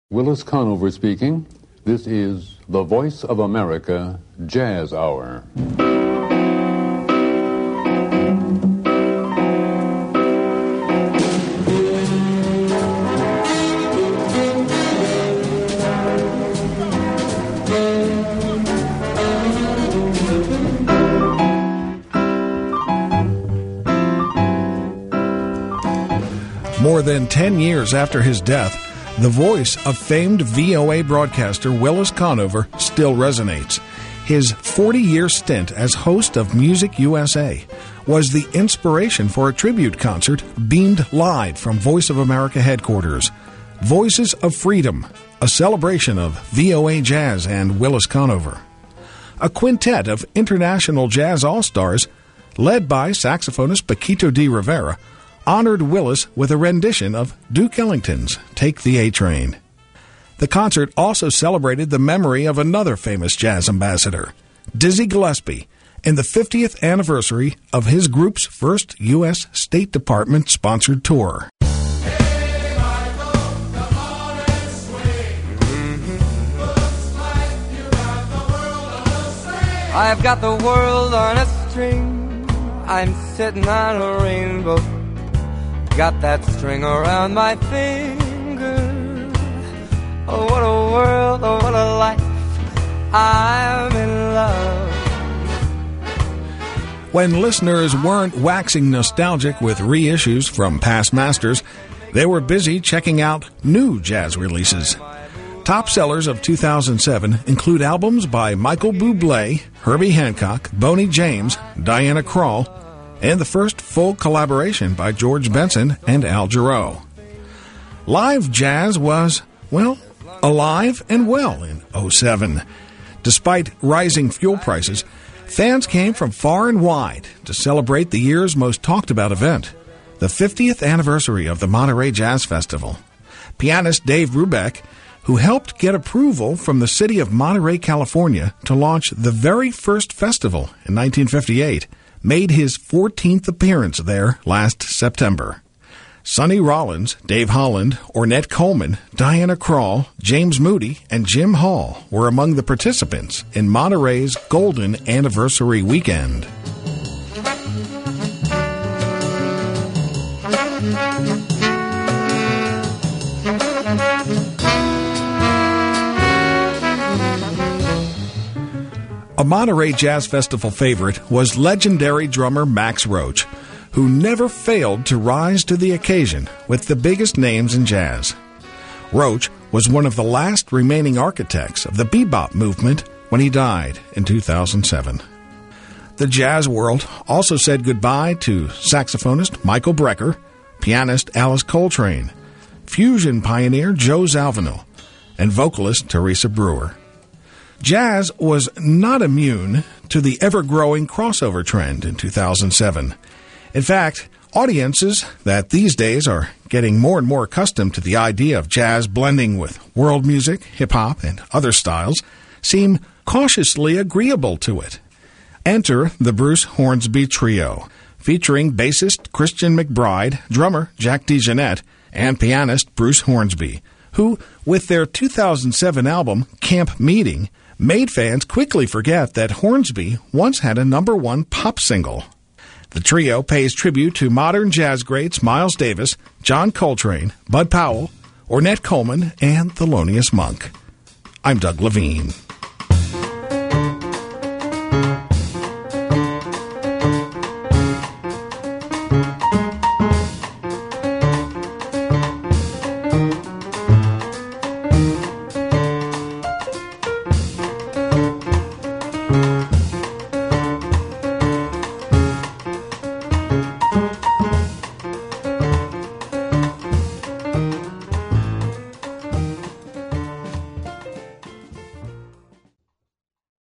Willis Conover speaking. This is the Voice of America Jazz Hour. More than 10 years after his death, the voice of famed VOA broadcaster Willis Conover still resonates. His 40-year stint as host of Music USA was the inspiration for a tribute concert beamed live from Voice of America headquarters. Voices of Freedom, a celebration of VOA jazz and Willis Conover. A quintet of international jazz all-stars, led by saxophonist Paquito de Rivera, honored Willis with a rendition of Duke Ellington's Take the A-Train. The concert also celebrated the memory of another famous jazz ambassador, Dizzy Gillespie, and the 50th anniversary of his group's first U.S. State Department-sponsored tour. I've got the world on a string, I'm sitting on a rainbow. Got that string around my finger. Oh, what a world, oh, what a life. I'm in love. When listeners weren't waxing nostalgic with reissues from past masters, they were busy checking out new jazz releases. Top sellers of 2007 include albums by Michael Bublé, Herbie Hancock, Boney James, Diana Krall, and the first full collaboration by George Benson and Al Jarreau. Live jazz was, well, alive and well in 2007. Despite rising fuel prices, fans came from far and wide to celebrate the year's most talked-about event, the 50th anniversary of the Monterey Jazz Festival. Pianist Dave Brubeck, who helped get approval from the city of Monterey, California, to launch the very first festival in 1958, made his 14th appearance there last September. Sonny Rollins, Dave Holland, Ornette Coleman, Diana Krall, James Moody, and Jim Hall were among the participants in Monterey's Golden Anniversary Weekend. A Monterey Jazz Festival favorite was legendary drummer Max Roach, who never failed to rise to the occasion with the biggest names in jazz. Roach was one of the last remaining architects of the bebop movement when he died in 2007. The jazz world also said goodbye to saxophonist Michael Brecker, pianist Alice Coltrane, fusion pioneer Joe Zawinul, and vocalist Teresa Brewer. Jazz was not immune to the ever-growing crossover trend in 2007. In fact, audiences that these days are getting more and more accustomed to the idea of jazz blending with world music, hip-hop, and other styles seem cautiously agreeable to it. Enter the Bruce Hornsby Trio, featuring bassist Christian McBride, drummer Jack DeJohnette, and pianist Bruce Hornsby, who, with their 2007 album Camp Meeting, made fans quickly forget that Hornsby once had a #1 pop single. The trio pays tribute to modern jazz greats Miles Davis, John Coltrane, Bud Powell, Ornette Coleman, and Thelonious Monk. I'm Doug Levine.